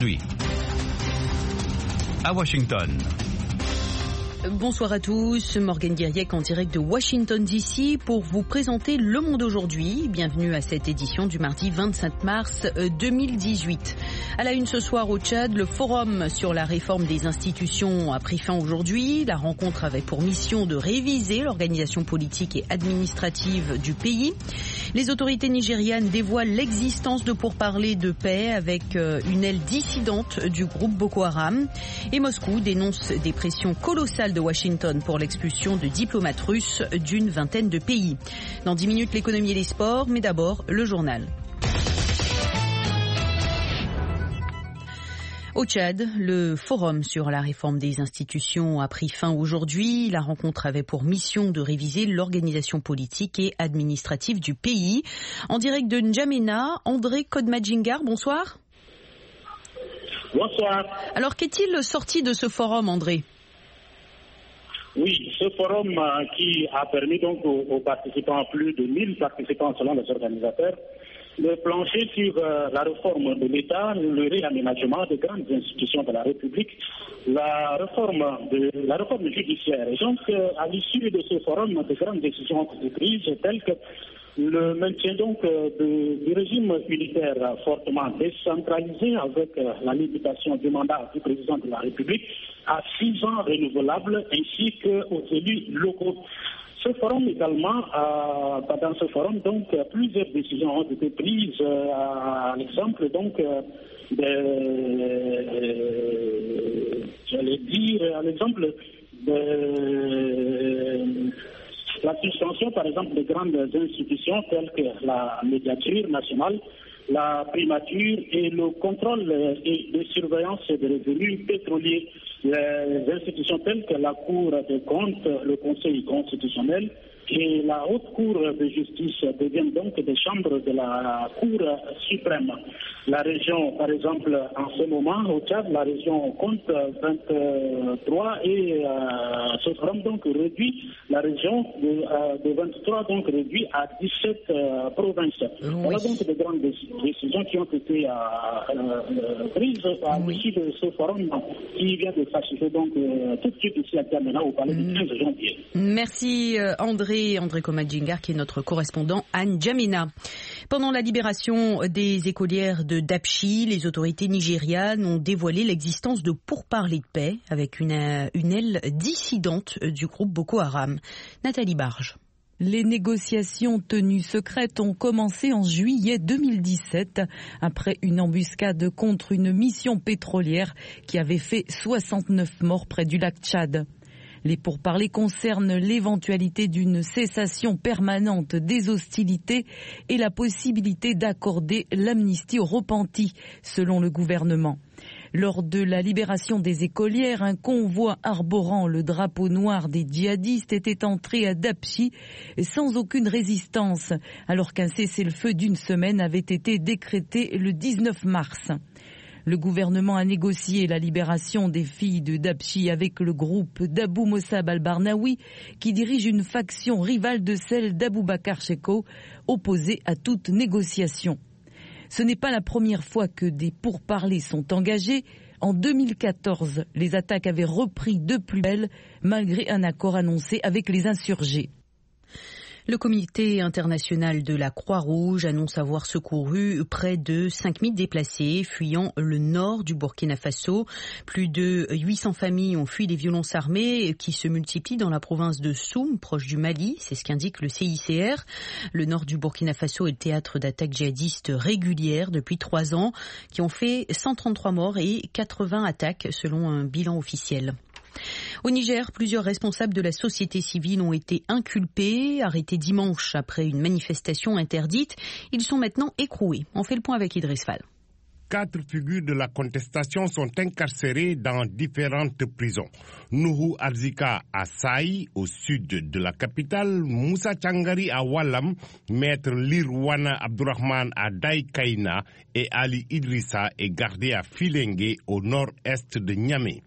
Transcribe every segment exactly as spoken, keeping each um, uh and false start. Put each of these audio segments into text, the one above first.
Oui. À Washington. Bonsoir à tous, Morgane Guiriec en direct de Washington D C pour vous présenter Le Monde aujourd'hui. Bienvenue à cette édition du mardi vingt-cinq mars deux mille dix-huit. À la une ce soir au Tchad, le forum sur la réforme des institutions a pris fin aujourd'hui. La rencontre avait pour mission de réviser l'organisation politique et administrative du pays. Les autorités nigérianes dévoilent l'existence de pourparlers de paix avec une aile dissidente du groupe Boko Haram. Et Moscou dénonce des pressions colossales de Washington pour l'expulsion de diplomates russes d'une vingtaine de pays. Dans dix minutes, l'économie et les sports, mais d'abord le journal. Au Tchad, le forum sur la réforme des institutions a pris fin aujourd'hui. La rencontre avait pour mission de réviser l'organisation politique et administrative du pays. En direct de N'Djamena, André Kodmadjingar, bonsoir. Bonsoir. Alors, qu'est-il sorti de ce forum, André ? Oui, ce forum euh, qui a permis donc aux, aux participants, plus de mille participants selon les organisateurs, de plancher sur euh, la réforme de l'État, le réaménagement des grandes institutions de la République, la réforme de la réforme judiciaire. Et donc, euh, à l'issue de ce forum, de grandes décisions ont été prises telles que le maintien donc euh, de, du régime unitaire euh, fortement décentralisé avec euh, la limitation du mandat du président de la République à six ans renouvelables ainsi qu'aux élus locaux. Ce forum également, euh, dans ce forum, donc, plusieurs décisions ont été prises, euh, à l'exemple, donc, euh, de, euh, j'allais dire, à l'exemple de la suspension, par exemple, de grandes institutions telles que la médiature nationale, la primature et le contrôle et de surveillance des revenus pétroliers. Les institutions telles que la Cour des comptes, le Conseil constitutionnel et la Haute Cour de justice deviennent donc des chambres de la Cour suprême. La région, par exemple, en ce moment, au Tchad, la région compte vingt-trois et euh, ce forum donc réduit la région de, euh, de vingt-trois donc réduit à dix-sept euh, provinces. Oui. Voilà donc de grandes décisions qui ont été euh, euh, prises à oui. l'issue de ce forum qui vient de s'achever donc euh, tout de suite ici à N'Djamena au palais du quinze janvier. Merci euh, André, André Kodmadjingar qui est notre correspondant à N'Djamena. Pendant la libération des écolières de Dapchi, les autorités nigérianes ont dévoilé l'existence de pourparlers de paix avec une, une aile dissidente du groupe Boko Haram. Nathalie Barge. Les négociations tenues secrètes ont commencé en juillet deux mille dix-sept, après une embuscade contre une mission pétrolière qui avait fait soixante-neuf morts près du lac Tchad. Les pourparlers concernent l'éventualité d'une cessation permanente des hostilités et la possibilité d'accorder l'amnistie aux repentis, selon le gouvernement. Lors de la libération des écolières, un convoi arborant le drapeau noir des djihadistes était entré à Dapchi sans aucune résistance, alors qu'un cessez-le-feu d'une semaine avait été décrété le dix-neuf mars. Le gouvernement a négocié la libération des filles de Dapchi avec le groupe d'Abou Mossab al-Barnawi, qui dirige une faction rivale de celle d'Aboubacar Shekau, opposée à toute négociation. Ce n'est pas la première fois que des pourparlers sont engagés. En deux mille quatorze, les attaques avaient repris de plus belle, malgré un accord annoncé avec les insurgés. Le comité international de la Croix-Rouge annonce avoir secouru près de cinq mille déplacés fuyant le nord du Burkina Faso. Plus de huit cents familles ont fui les violences armées qui se multiplient dans la province de Soum, proche du Mali. C'est ce qu'indique le C I C R. Le nord du Burkina Faso est le théâtre d'attaques djihadistes régulières depuis trois ans qui ont fait cent trente-trois morts et quatre-vingts attaques selon un bilan officiel. Au Niger, plusieurs responsables de la société civile ont été inculpés, arrêtés dimanche après une manifestation interdite. Ils sont maintenant écroués. On fait le point avec Idriss Fall. Quatre figures de la contestation sont incarcérées dans différentes prisons. Nuhu Arzika à Saï, au sud de la capitale, Moussa Tchangari à Wallam, Maître Lirwana Abdourahman à Daïkaina et Ali Idrissa est gardé à Filengue, au nord-est de Niamey.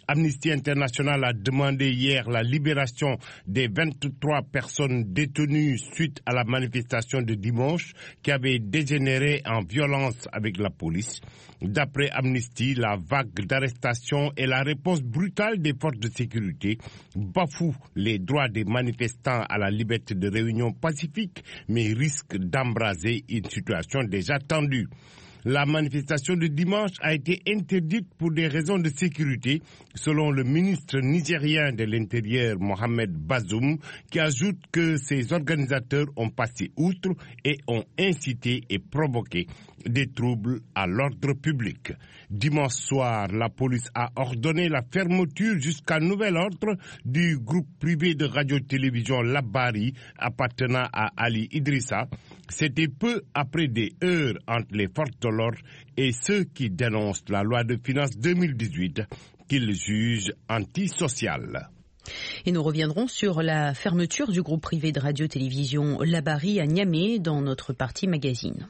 Amnesty International a demandé hier la libération des vingt-trois personnes détenues suite à la manifestation de dimanche qui avait dégénéré en violence avec la police. D'après Amnesty, la vague d'arrestations et la réponse brutale des forces de sécurité bafouent les droits des manifestants à la liberté de réunion pacifique, mais risquent d'embraser une situation déjà tendue. La manifestation de dimanche a été interdite pour des raisons de sécurité, selon le ministre nigérien de l'Intérieur, Mohamed Bazoum, qui ajoute que ses organisateurs ont passé outre et ont incité et provoqué des troubles à l'ordre public. Dimanche soir, la police a ordonné la fermeture jusqu'à nouvel ordre du groupe privé de radio-télévision Labari appartenant à Ali Idrissa. C'était peu après des heures entre les forces de l'ordre et ceux qui dénoncent la loi de finances deux mille dix-huit qu'ils jugent antisociale. Et nous reviendrons sur la fermeture du groupe privé de radio-télévision Labari à Niamey dans notre partie magazine.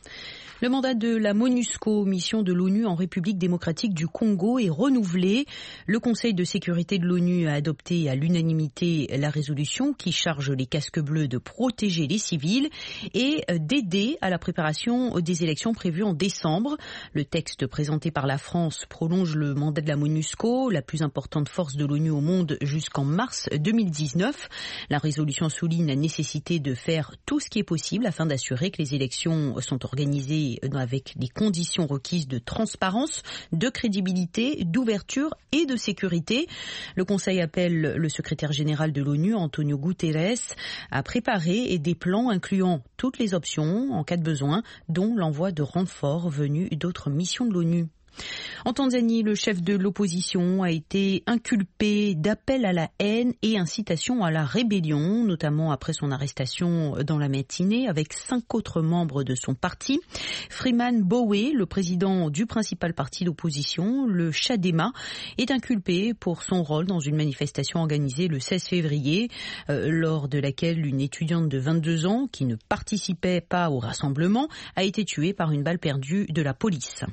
Le mandat de la MONUSCO, mission de l'ONU en République démocratique du Congo, est renouvelé. Le Conseil de sécurité de l'ONU a adopté à l'unanimité la résolution qui charge les casques bleus de protéger les civils et d'aider à la préparation des élections prévues en décembre. Le texte présenté par la France prolonge le mandat de la MONUSCO, la plus importante force de l'ONU au monde, jusqu'en mars deux mille dix-neuf. La résolution souligne la nécessité de faire tout ce qui est possible afin d'assurer que les élections sont organisées avec les conditions requises de transparence, de crédibilité, d'ouverture et de sécurité. Le Conseil appelle le secrétaire général de l'ONU, Antonio Guterres, à préparer des plans incluant toutes les options en cas de besoin, dont l'envoi de renforts venus d'autres missions de l'ONU. En Tanzanie, le chef de l'opposition a été inculpé d'appel à la haine et incitation à la rébellion, notamment après son arrestation dans la matinée avec cinq autres membres de son parti. Freeman Mbowe, le président du principal parti d'opposition, le Chadema, est inculpé pour son rôle dans une manifestation organisée le seize février, euh, lors de laquelle une étudiante de vingt-deux ans, qui ne participait pas au rassemblement, a été tuée par une balle perdue de la police.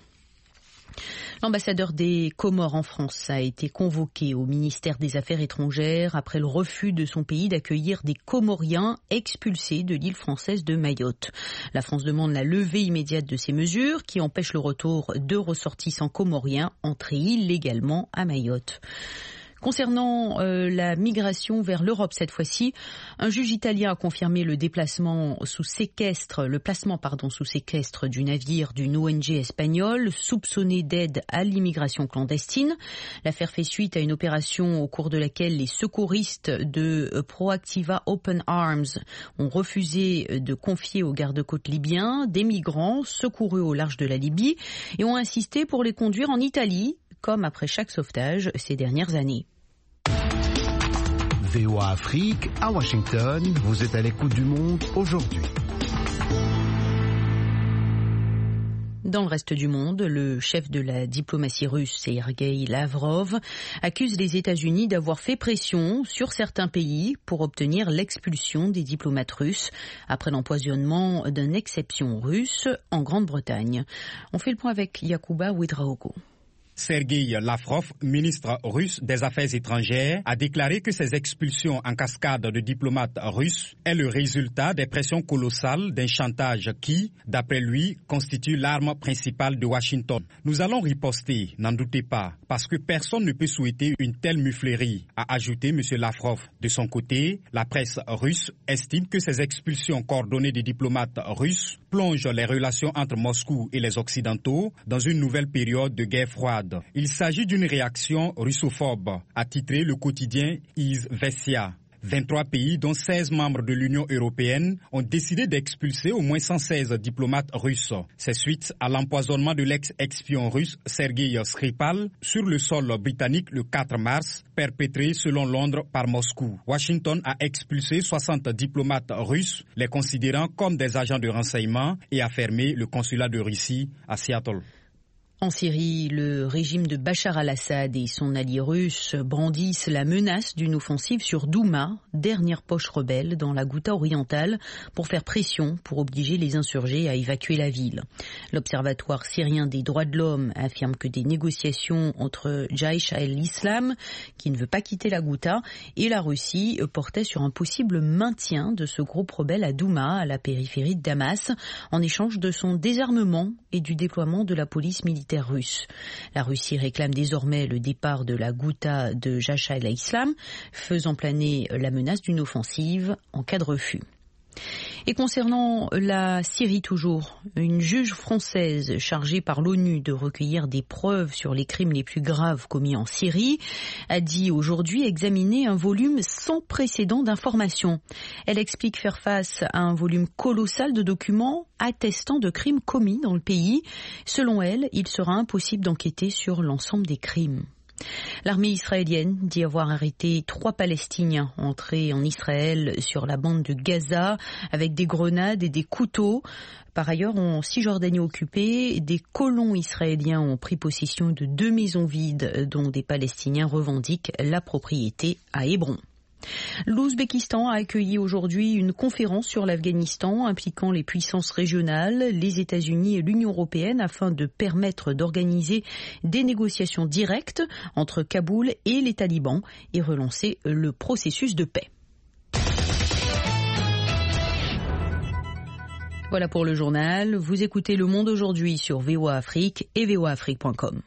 L'ambassadeur des Comores en France a été convoqué au ministère des Affaires étrangères après le refus de son pays d'accueillir des Comoriens expulsés de l'île française de Mayotte. La France demande la levée immédiate de ces mesures qui empêchent le retour de ressortissants comoriens entrés illégalement à Mayotte. Concernant euh, la migration vers l'Europe cette fois-ci, un juge italien a confirmé le déplacement sous séquestre, le placement pardon sous séquestre du navire d'une O N G espagnole soupçonné d'aide à l'immigration clandestine. L'affaire fait suite à une opération au cours de laquelle les secouristes de Proactiva Open Arms ont refusé de confier aux gardes-côtes libyens des migrants secourus au large de la Libye et ont insisté pour les conduire en Italie, comme après chaque sauvetage ces dernières années. V O A Afrique, à Washington, vous êtes à l'écoute du monde aujourd'hui. Dans le reste du monde, le chef de la diplomatie russe, Sergueï Lavrov, accuse les États-Unis d'avoir fait pression sur certains pays pour obtenir l'expulsion des diplomates russes après l'empoisonnement d'une exception russe en Grande-Bretagne. On fait le point avec Yacouba Ouedraogo. Sergueï Lavrov, ministre russe des Affaires étrangères, a déclaré que ces expulsions en cascade de diplomates russes est le résultat des pressions colossales d'un chantage qui, d'après lui, constitue l'arme principale de Washington. Nous allons riposter, n'en doutez pas, parce que personne ne peut souhaiter une telle muflerie, a ajouté M. Lavrov. De son côté, la presse russe estime que ces expulsions coordonnées des diplomates russes plongent les relations entre Moscou et les Occidentaux dans une nouvelle période de guerre froide. Il s'agit d'une réaction russophobe, a titré le quotidien Izvestia. vingt-trois pays, dont seize membres de l'Union européenne, ont décidé d'expulser au moins cent seize diplomates russes. C'est suite à l'empoisonnement de l'ex-espion russe Sergei Skripal sur le sol britannique le quatre mars, perpétré selon Londres par Moscou. Washington a expulsé soixante diplomates russes, les considérant comme des agents de renseignement, et a fermé le consulat de Russie à Seattle. En Syrie, le régime de Bachar al-Assad et son allié russe brandissent la menace d'une offensive sur Douma, dernière poche rebelle dans la Ghouta orientale, pour faire pression pour obliger les insurgés à évacuer la ville. L'Observatoire syrien des droits de l'homme affirme que des négociations entre Jaïch al-Islam, qui ne veut pas quitter la Ghouta, et la Russie portaient sur un possible maintien de ce groupe rebelle à Douma, à la périphérie de Damas, en échange de son désarmement et du déploiement de la police militaire russe. La Russie réclame désormais le départ de la Ghouta de Jaïch al-Islam, faisant planer la menace d'une offensive en cas de refus. Et concernant la Syrie toujours, une juge française chargée par l'ONU de recueillir des preuves sur les crimes les plus graves commis en Syrie a dit aujourd'hui examiner un volume sans précédent d'informations. Elle explique faire face à un volume colossal de documents attestant de crimes commis dans le pays. Selon elle, il sera impossible d'enquêter sur l'ensemble des crimes. L'armée israélienne dit avoir arrêté trois Palestiniens entrés en Israël sur la bande de Gaza avec des grenades et des couteaux. Par ailleurs, en Cisjordanie occupée, des colons israéliens ont pris possession de deux maisons vides dont des Palestiniens revendiquent la propriété à Hébron. L'Ouzbékistan a accueilli aujourd'hui une conférence sur l'Afghanistan impliquant les puissances régionales, les États-Unis et l'Union européenne afin de permettre d'organiser des négociations directes entre Kaboul et les talibans et relancer le processus de paix. Voilà pour le journal. Vous écoutez Le Monde aujourd'hui sur V O A Afrique et v o a afrique point com.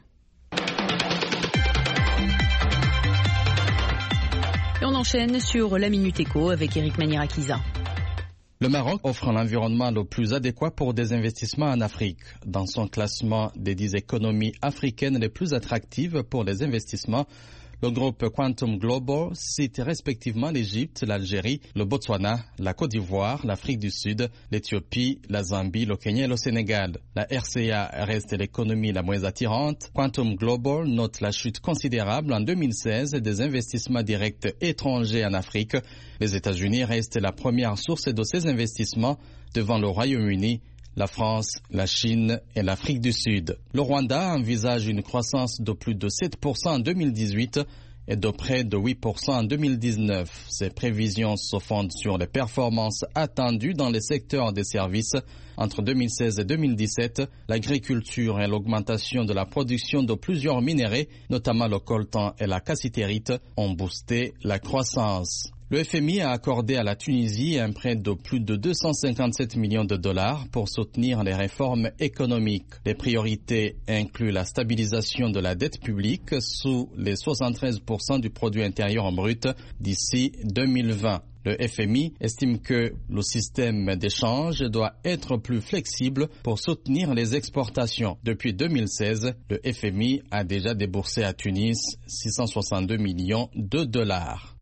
Et on enchaîne sur la Minute Éco avec Eric Manirakiza. Le Maroc offre un environnement le plus adéquat pour des investissements en Afrique. Dans son classement des dix économies africaines les plus attractives pour les investissements, le groupe Quantum Global cite respectivement l'Égypte, l'Algérie, le Botswana, la Côte d'Ivoire, l'Afrique du Sud, l'Éthiopie, la Zambie, le Kenya et le Sénégal. La R C A reste l'économie la moins attirante. Quantum Global note la chute considérable en deux mille seize des investissements directs étrangers en Afrique. Les États-Unis restent la première source de ces investissements devant le Royaume-Uni, la France, la Chine et l'Afrique du Sud. Le Rwanda envisage une croissance de plus de sept pour cent en deux mille dix-huit et de près de huit pour cent en deux mille dix-neuf. Ces prévisions se fondent sur les performances attendues dans les secteurs des services. Entre deux mille seize et deux mille dix-sept, l'agriculture et l'augmentation de la production de plusieurs minéraux, notamment le coltan et la cassitérite, ont boosté la croissance. Le F M I a accordé à la Tunisie un prêt de plus de deux cent cinquante-sept millions de dollars pour soutenir les réformes économiques. Les priorités incluent la stabilisation de la dette publique sous les soixante-treize pour cent du produit intérieur brut d'ici deux mille vingt. Le F M I estime que le système d'échange doit être plus flexible pour soutenir les exportations. Depuis deux mille seize, le F M I a déjà déboursé à Tunis six cent soixante-deux millions de dollars.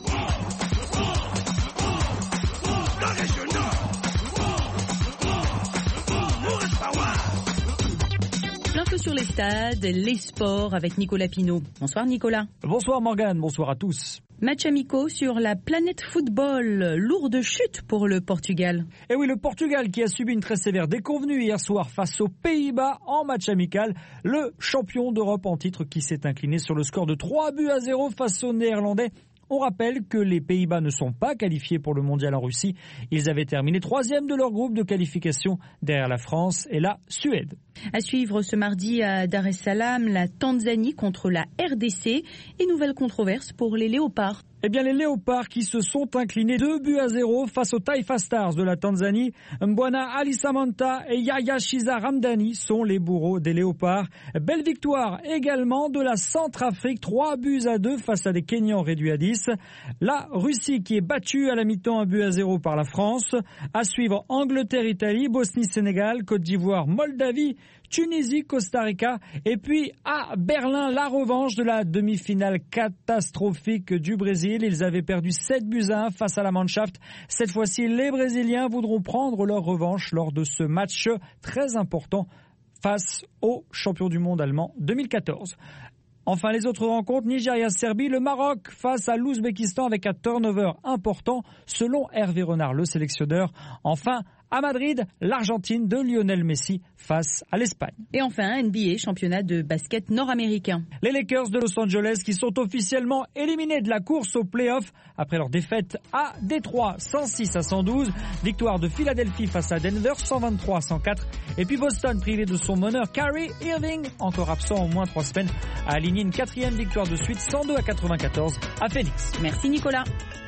Sur les stades, les sports avec Nicolas Pinault. Bonsoir Nicolas. Bonsoir Morgane, bonsoir à tous. Match amicaux sur la planète football. Lourde chute pour le Portugal. Et oui, le Portugal qui a subi une très sévère déconvenue hier soir face aux Pays-Bas en match amical. Le champion d'Europe en titre qui s'est incliné sur le score de trois buts à zéro face aux Néerlandais. On rappelle que les Pays-Bas ne sont pas qualifiés pour le mondial en Russie. Ils avaient terminé troisième de leur groupe de qualification derrière la France et la Suède. À suivre ce mardi à Dar es Salaam, la Tanzanie contre la R D C et nouvelle controverse pour les Léopards. Eh bien, les Léopards qui se sont inclinés deux buts à zéro face aux Taifa Stars de la Tanzanie. Mbwana Ali Samanta et Yaya Shiza Ramdani sont les bourreaux des Léopards. Belle victoire également de la Centrafrique, trois buts à deux face à des Kenyans réduits à dix. La Russie qui est battue à la mi-temps un but à zéro par la France. À suivre Angleterre-Italie, Bosnie-Sénégal, Côte d'Ivoire, Moldavie, Tunisie, Costa Rica et puis à Berlin, la revanche de la demi-finale catastrophique du Brésil. Ils avaient perdu sept buts à un face à la Mannschaft. Cette fois-ci, les Brésiliens voudront prendre leur revanche lors de ce match très important face aux champions du monde allemand deux mille quatorze. Enfin, les autres rencontres, Nigeria-Serbie, le Maroc face à l'Ouzbékistan avec un turnover important selon Hervé Renard, le sélectionneur. Enfin, à Madrid, l'Argentine de Lionel Messi face à l'Espagne. Et enfin, N B A, championnat de basket nord-américain. Les Lakers de Los Angeles qui sont officiellement éliminés de la course aux playoffs après leur défaite à Détroit cent six à cent douze. Victoire de Philadelphie face à Denver cent vingt-trois à cent quatre. Et puis Boston, privé de son meneur Kyrie Irving, encore absent au moins trois semaines, a aligné une quatrième victoire de suite cent deux à quatre-vingt-quatorze à Phoenix. Merci Nicolas.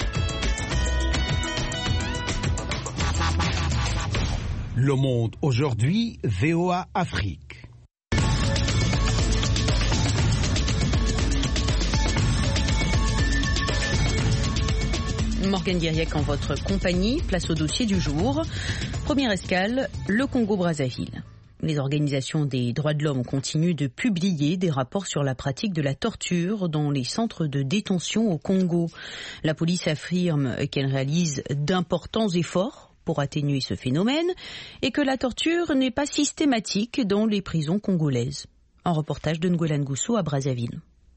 Le Monde aujourd'hui, V O A Afrique. Morgane Guiriec en votre compagnie, place au dossier du jour. Première escale, le Congo-Brazzaville. Les organisations des droits de l'homme continuent de publier des rapports sur la pratique de la torture dans les centres de détention au Congo. La police affirme qu'elle réalise d'importants efforts pour atténuer ce phénomène et que la torture n'est pas systématique dans les prisons congolaises. Un reportage de Ngoulan Gousso à Brazzaville.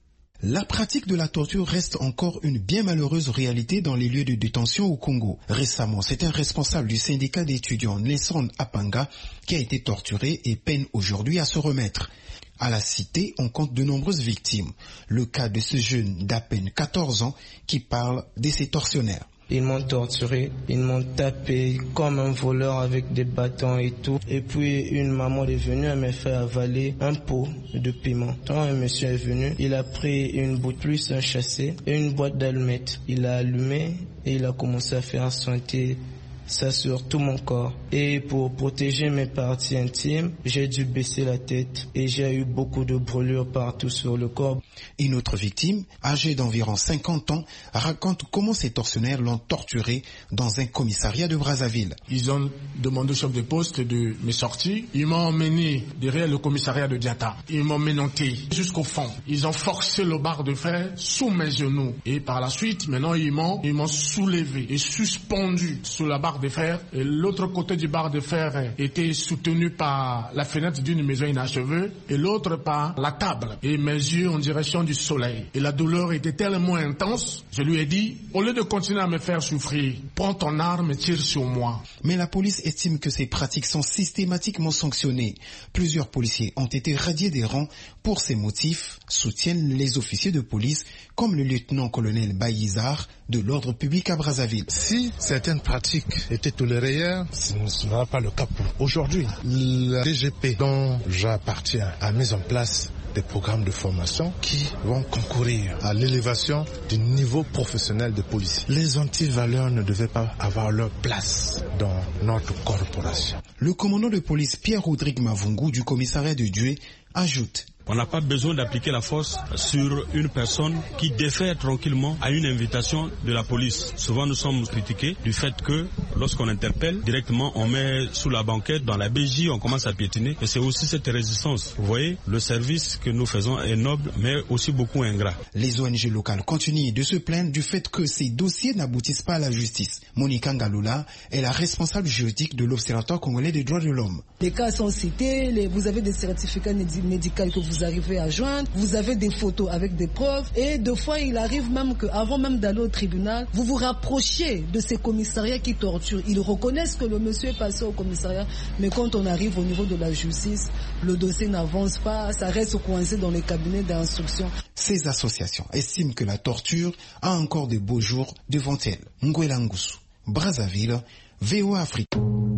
La pratique de la torture reste encore une bien malheureuse réalité dans les lieux de détention au Congo. Récemment, c'est un responsable du syndicat d'étudiants, Nelson Apanga, qui a été torturé et peine aujourd'hui à se remettre. À la cité, on compte de nombreuses victimes. Le cas de ce jeune d'à peine quatorze ans qui parle de ses tortionnaires. Ils m'ont torturé, ils m'ont tapé comme un voleur avec des bâtons et tout. Et puis une maman est venue, elle m'a fait avaler un pot de piment. Quand un monsieur est venu, il a pris une boîte plus un chassé et une boîte d'allumettes. Il a allumé et il a commencé à faire sentir ça sur tout mon corps. Et pour protéger mes parties intimes, j'ai dû baisser la tête et j'ai eu beaucoup de brûlures partout sur le corps. Une autre victime, âgée d'environ cinquante ans, raconte comment ses tortionnaires l'ont torturé dans un commissariat de Brazzaville. Ils ont demandé au chef de poste de me sortir. Ils m'ont emmené derrière le commissariat de Diata. Ils m'ont menotté jusqu'au fond. Ils ont forcé le barre de fer sous mes genoux. Et par la suite, maintenant, ils m'ont, ils m'ont soulevé et suspendu sous la barre de fer. Et l'autre côté du barre de fer était soutenu par la fenêtre d'une maison inachevée et l'autre par la table. Et mes yeux en direction du soleil. Et la douleur était tellement intense, je lui ai dit, au lieu de continuer à me faire souffrir, prends ton arme et tire sur moi. Mais la police estime que ces pratiques sont systématiquement sanctionnées. Plusieurs policiers ont été radiés des rangs pour ces motifs, soutiennent les officiers de police, comme le lieutenant-colonel Bayizar de l'ordre public à Brazzaville. Si certaines pratiques étaient tolérées hier, ce ne sera pas le cas pour aujourd'hui. La D G P dont j'appartiens a mis en place des programmes de formation qui vont concourir à l'élévation du niveau professionnel des policiers. Les antivaleurs ne devaient pas avoir leur place dans notre corporation. Le commandant de police Pierre-Rodrigue Mavungu du commissariat de Dieu ajoute: on n'a pas besoin d'appliquer la force sur une personne qui défère tranquillement à une invitation de la police. Souvent, nous sommes critiqués du fait que lorsqu'on interpelle, directement, on met sous la banquette, dans la B J, on commence à piétiner. Et c'est aussi cette résistance. Vous voyez, le service que nous faisons est noble, mais aussi beaucoup ingrat. Les O N G locales continuent de se plaindre du fait que ces dossiers n'aboutissent pas à la justice. Monica Ngalula est la responsable juridique de l'Observatoire congolais des droits de l'homme. Les cas sont cités, les, vous avez des certificats médicaux que vous Vous arrivez à joindre, vous avez des photos avec des preuves et deux fois il arrive même qu'avant même d'aller au tribunal, vous vous rapprochiez de ces commissariats qui torturent. Ils reconnaissent que le monsieur est passé au commissariat, mais quand on arrive au niveau de la justice, le dossier n'avance pas, ça reste coincé dans les cabinets d'instruction. Ces associations estiment que la torture a encore de beaux jours devant elle. Ngouela Ngoussou, Brazzaville, V O A Afrique.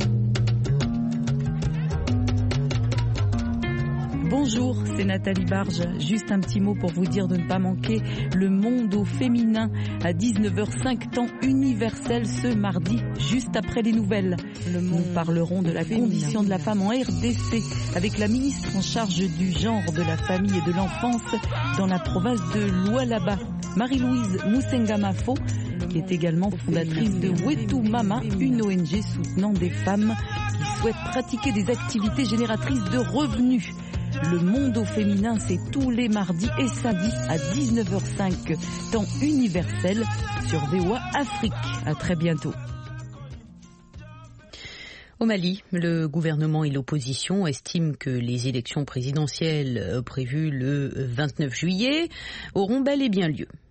Bonjour, c'est Nathalie Barge. Juste un petit mot pour vous dire de ne pas manquer le monde au féminin à dix-neuf heures cinq, temps universel ce mardi, juste après les nouvelles. Nous parlerons de la condition de la femme en R D C avec la ministre en charge du genre, de la famille et de l'enfance dans la province de Lualaba, Marie-Louise Moussengamafo, qui est également fondatrice de Wetu Mama, une O N G soutenant des femmes qui souhaitent pratiquer des activités génératrices de revenus. Le monde au féminin, c'est tous les mardis et samedis à dix-neuf heures cinq, temps universel sur V O A Afrique. À très bientôt. Au Mali, le gouvernement et l'opposition estiment que les élections présidentielles prévues le vingt-neuf juillet auront bel et bien lieu.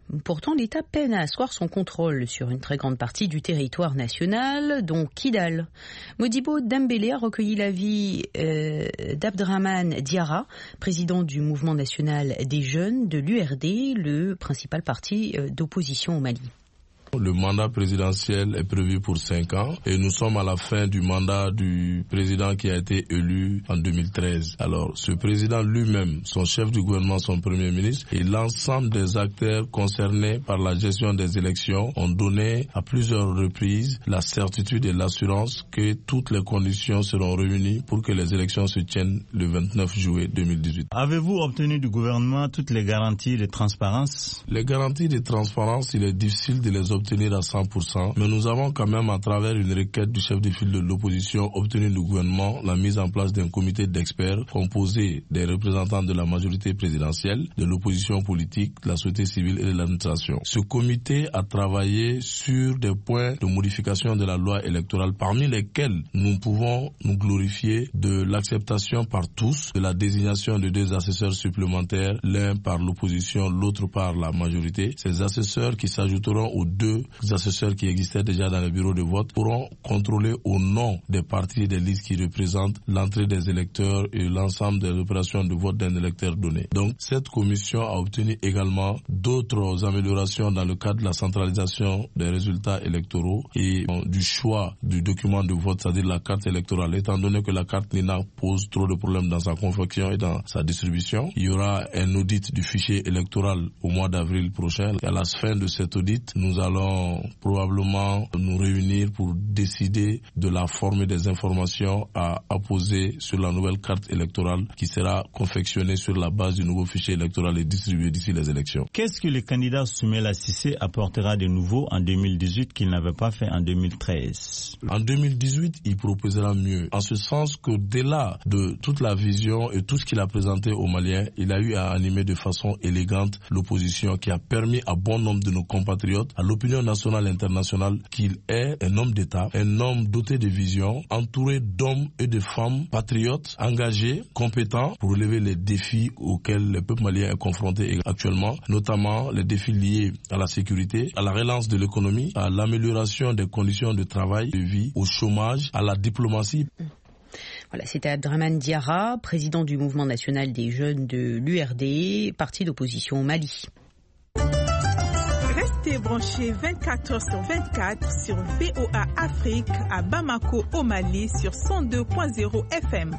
Pourtant, l'État peine à asseoir son contrôle sur une très grande partie du territoire national, dont Kidal. Modibo Dembélé a recueilli l'avis euh, d'Abdrahmane Diarra, président du mouvement national des jeunes de l'U R D, le principal parti d'opposition au Mali. Le mandat présidentiel est prévu pour cinq ans et nous sommes à la fin du mandat du président qui a été élu en deux mille treize. Alors, ce président lui-même, son chef du gouvernement, son premier ministre et l'ensemble des acteurs concernés par la gestion des élections ont donné à plusieurs reprises la certitude et l'assurance que toutes les conditions seront réunies pour que les élections se tiennent le vingt-neuf juillet deux mille dix-huit. Avez-vous obtenu du gouvernement toutes les garanties de transparence? Les garanties de transparence, il est difficile de les obtenir obtenir à cent pour cent, mais nous avons quand même, à travers une requête du chef de file de l'opposition, obtenu du gouvernement la mise en place d'un comité d'experts composé des représentants de la majorité présidentielle, de l'opposition politique, de la société civile et de l'administration. Ce comité a travaillé sur des points de modification de la loi électorale, parmi lesquels nous pouvons nous glorifier de l'acceptation par tous de la désignation de deux assesseurs supplémentaires, l'un par l'opposition, l'autre par la majorité. Ces assesseurs qui s'ajouteront aux deux assesseurs qui existaient déjà dans le bureau de vote pourront contrôler au nom des partis et des listes qui représentent l'entrée des électeurs et l'ensemble des opérations de vote d'un électeur donné. Donc cette commission a obtenu également d'autres améliorations dans le cadre de la centralisation des résultats électoraux et du choix du document de vote, c'est-à-dire la carte électorale. Étant donné que la carte N I N A pose trop de problèmes dans sa confection et dans sa distribution, il y aura un audit du fichier électoral au mois d'avril prochain. Et à la fin de cet audit, nous allons probablement nous réunir pour décider de la forme et des informations à apposer sur la nouvelle carte électorale qui sera confectionnée sur la base du nouveau fichier électoral et distribué d'ici les élections. Qu'est-ce que le candidat Soumela Cissé apportera de nouveau en deux mille dix-huit qu'il n'avait pas fait en deux mille treize? En deux mille dix-huit, il proposera mieux, en ce sens qu'au-delà de toute la vision et tout ce qu'il a présenté aux Maliens, il a eu à animer de façon élégante l'opposition qui a permis à bon nombre de nos compatriotes, à l'opinion nationale et internationale, qu'il est un homme d'État, un homme doté de vision, entouré d'hommes et de femmes patriotes, engagés, compétents pour relever les défis auxquels le peuple malien est confronté actuellement, notamment les défis liés à la sécurité, à la relance de l'économie, à l'amélioration des conditions de travail, de vie, au chômage, à la diplomatie. Voilà, c'était Abdrahmane Diarra, président du mouvement national des jeunes de l'U R D, parti d'opposition au Mali. Restez branchés vingt-quatre heures sur vingt-quatre sur V O A Afrique à Bamako au Mali sur cent deux point zéro F M.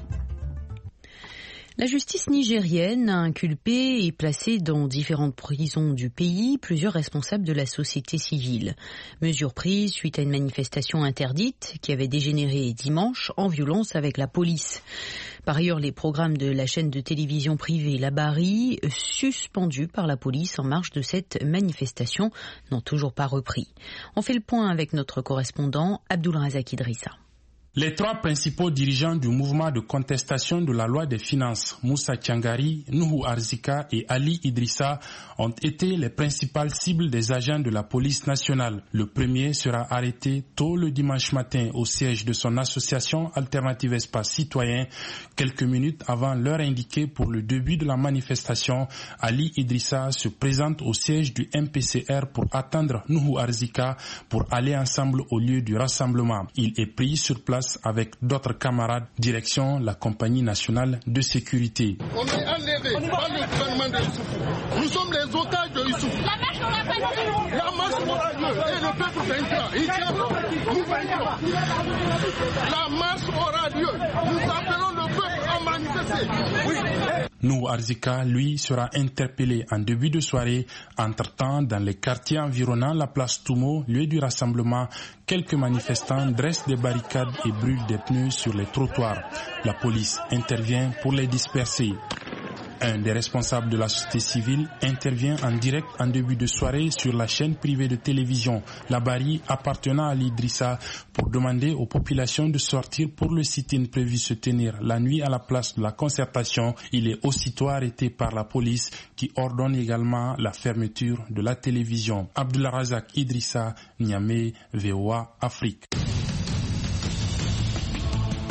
La justice nigérienne a inculpé et placé dans différentes prisons du pays plusieurs responsables de la société civile. Mesure prise suite à une manifestation interdite qui avait dégénéré dimanche en violence avec la police. Par ailleurs, les programmes de la chaîne de télévision privée La Bari, suspendus par la police en marge de cette manifestation, n'ont toujours pas repris. On fait le point avec notre correspondant Abdulrazak Idrissa. Les trois principaux dirigeants du mouvement de contestation de la loi des finances, Moussa Tchangari, Nuhu Arzika et Ali Idrissa, ont été les principales cibles des agents de la police nationale. Le premier sera arrêté tôt le dimanche matin au siège de son association Alternative Espace Citoyen. Quelques minutes avant l'heure indiquée pour le début de la manifestation, Ali Idrissa se présente au siège du M P C R pour attendre Nuhu Arzika pour aller ensemble au lieu du rassemblement. Il est pris sur place avec d'autres camarades, direction la compagnie nationale de sécurité. On est enlevé par le gouvernement de Youssoufou. Nous sommes les otages de Youssoufou. La marche aura lieu. La marche aura lieu et le peuple vaincra. Il tient, nous vaincrons. La marche aura lieu. Nous appelons le peuple à manifester. Oui. Nuhu Arzika, lui, sera interpellé en début de soirée. Entre-temps, dans les quartiers environnant la place Toumo, lieu du rassemblement, quelques manifestants dressent des barricades et brûlent des pneus sur les trottoirs. La police intervient pour les disperser. Un des responsables de la société civile intervient en direct en début de soirée sur la chaîne privée de télévision La Bari appartenant à l'Idrissa pour demander aux populations de sortir pour le sit-in prévu se tenir la nuit à la place de la concertation. Il est aussitôt arrêté par la police qui ordonne également la fermeture de la télévision. Abdulrazak Idrissa, Niamey, V O A Afrique.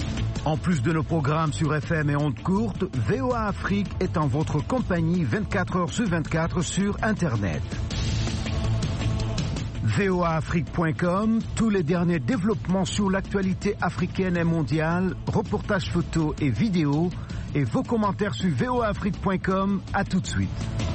En plus de nos programmes sur F M et ondes courtes, V O A Afrique est en votre compagnie vingt-quatre heures sur vingt-quatre sur Internet. V O A Afrique point com, tous les derniers développements sur l'actualité africaine et mondiale, reportages photos et vidéos, et vos commentaires sur V O A Afrique point com. À tout de suite.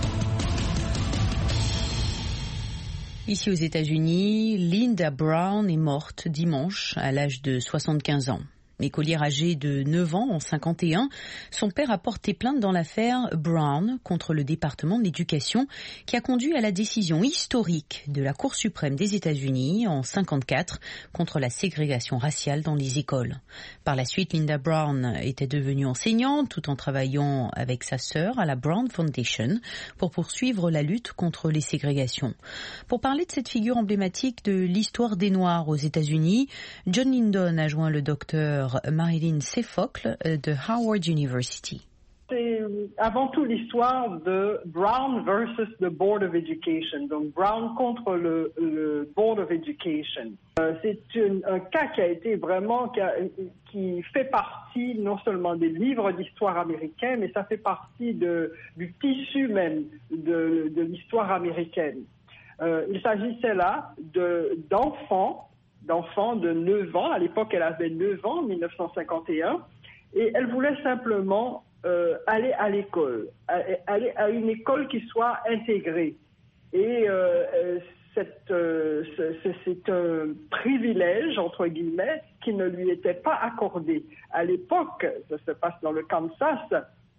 Ici aux États-Unis, Linda Brown est morte dimanche à l'âge de soixante-quinze ans. Écolière âgée de neuf ans en cinquante et un, son père a porté plainte dans l'affaire Brown contre le département de l'éducation qui a conduit à la décision historique de la Cour suprême des États-Unis en cinquante-quatre contre la ségrégation raciale dans les écoles. Par la suite, Linda Brown était devenue enseignante tout en travaillant avec sa sœur à la Brown Foundation pour poursuivre la lutte contre les ségrégations. Pour parler de cette figure emblématique de l'histoire des Noirs aux États-Unis, John Lyndon a joint le docteur Marilyn Sefocle de Howard University. C'est avant tout l'histoire de Brown versus the Board of Education, donc Brown contre le, le Board of Education. Euh, c'est une, un cas qui a été vraiment, qui, a, qui fait partie non seulement des livres d'histoire américains, mais ça fait partie de, du tissu même de, de l'histoire américaine. Euh, il s'agissait là de, d'enfants d'enfants de neuf ans. À l'époque, elle avait neuf ans, en mille neuf cent cinquante et un, et elle voulait simplement euh, aller à l'école, aller à une école qui soit intégrée. Et euh, cette, euh, c'est, c'est un privilège, entre guillemets, qui ne lui était pas accordé. À l'époque, ça se passe dans le Kansas,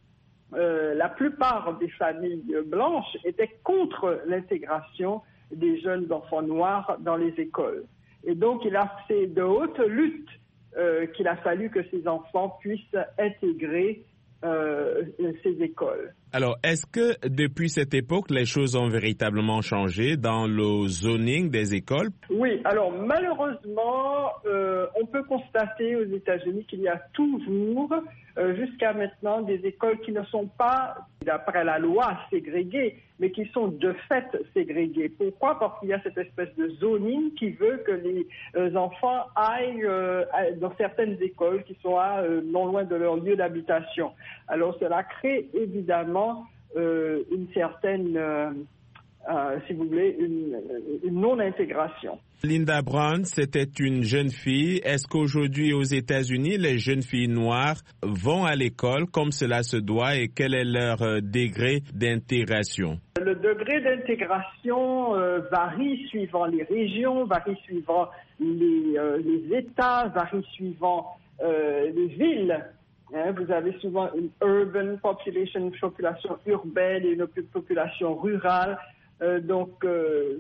euh, la plupart des familles blanches étaient contre l'intégration des jeunes enfants noirs dans les écoles. Et donc, il a fait de haute lutte euh, qu'il a fallu que ces enfants puissent intégrer euh, ces écoles. Alors, est-ce que depuis cette époque, les choses ont véritablement changé dans le zoning des écoles? Oui, alors malheureusement, euh, on peut constater aux États-Unis qu'il y a toujours, euh, jusqu'à maintenant, des écoles qui ne sont pas, d'après la loi, ségrégées, mais qui sont de fait ségrégées. Pourquoi? Parce qu'il y a cette espèce de zoning qui veut que les euh, enfants aillent euh, dans certaines écoles qui sont à, euh, non loin de leur lieu d'habitation. Alors, cela crée évidemment Euh, une certaine, euh, euh, si vous voulez, une, une non-intégration. Linda Brown, c'était une jeune fille. Est-ce qu'aujourd'hui, aux États-Unis, les jeunes filles noires vont à l'école comme cela se doit et quel est leur euh, degré d'intégration? Le degré d'intégration euh, varie suivant les régions, varie suivant les, euh, les États, varie suivant euh, les villes. Hein, vous avez souvent une urban population, une population urbaine et une population rurale. Euh, donc, euh,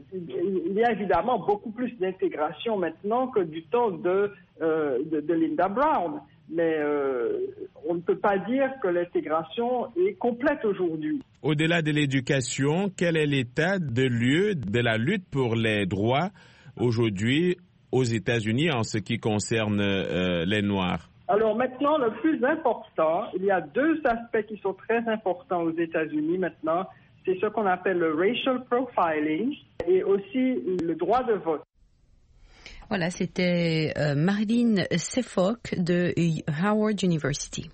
il y a évidemment beaucoup plus d'intégration maintenant que du temps de, euh, de, de Linda Brown. Mais euh, on ne peut pas dire que l'intégration est complète aujourd'hui. Au-delà de l'éducation, quel est l'état de lieu de la lutte pour les droits aujourd'hui aux États-Unis en ce qui concerne euh, les Noirs? Alors maintenant, le plus important, il y a deux aspects qui sont très importants aux États-Unis maintenant. C'est ce qu'on appelle le racial profiling et aussi le droit de vote. Voilà, c'était euh, Marilyn Sefocle de Howard University.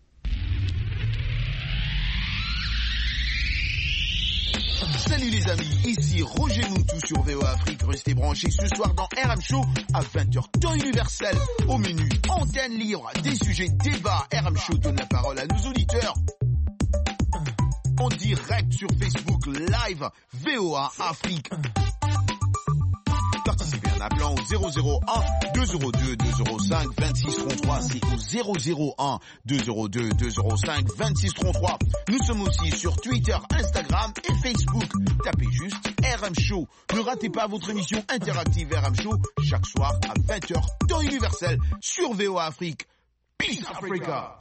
Salut les amis, ici Roger Moutou sur V O A Afrique. Restez branchés ce soir dans R M Show à vingt heures temps universel. Au menu, antenne libre, des sujets, débats. R M Show donne la parole à nos auditeurs. En direct sur Facebook Live, V O A Afrique. Participez en appelant au zéro zéro un deux zéro deux deux zéro cinq vingt-six trente-trois. C'est au zéro zéro un deux zéro deux deux zéro cinq vingt-six trente-trois. Nous sommes aussi sur Twitter, Instagram et Facebook. Tapez juste R M Show. Ne ratez pas votre émission interactive R M Show chaque soir à vingt heures temps universel sur V O A Afrique. Peace Africa.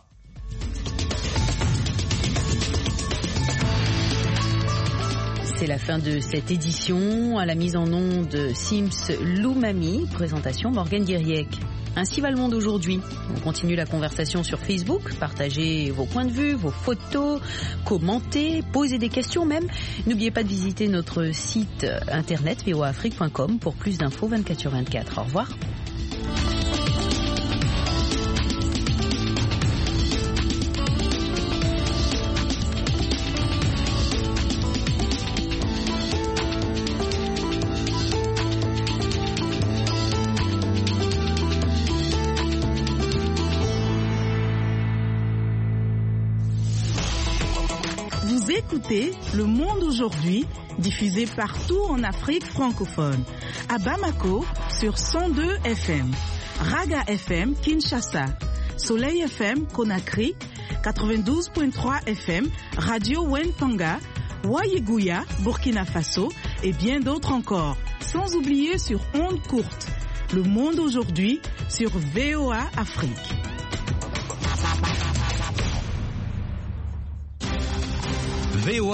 C'est la fin de cette édition. À la mise en onde de Sims Loumami, présentation Morgane Guiriec. Ainsi va le monde aujourd'hui. On continue la conversation sur Facebook. Partagez vos points de vue, vos photos, commentez, posez des questions même. N'oubliez pas de visiter notre site internet v o a afrique point com pour plus d'infos vingt-quatre sur vingt-quatre. Au revoir. écoutez Le Monde aujourd'hui, diffusé partout en Afrique francophone. À Bamako, sur cent deux F M. Raga F M, Kinshasa. Soleil F M, Conakry. quatre-vingt-douze virgule trois F M, Radio Wentanga. Wayiguya, Burkina Faso. Et bien d'autres encore. Sans oublier sur ondes courtes. Le Monde aujourd'hui, sur V O A Afrique. V O A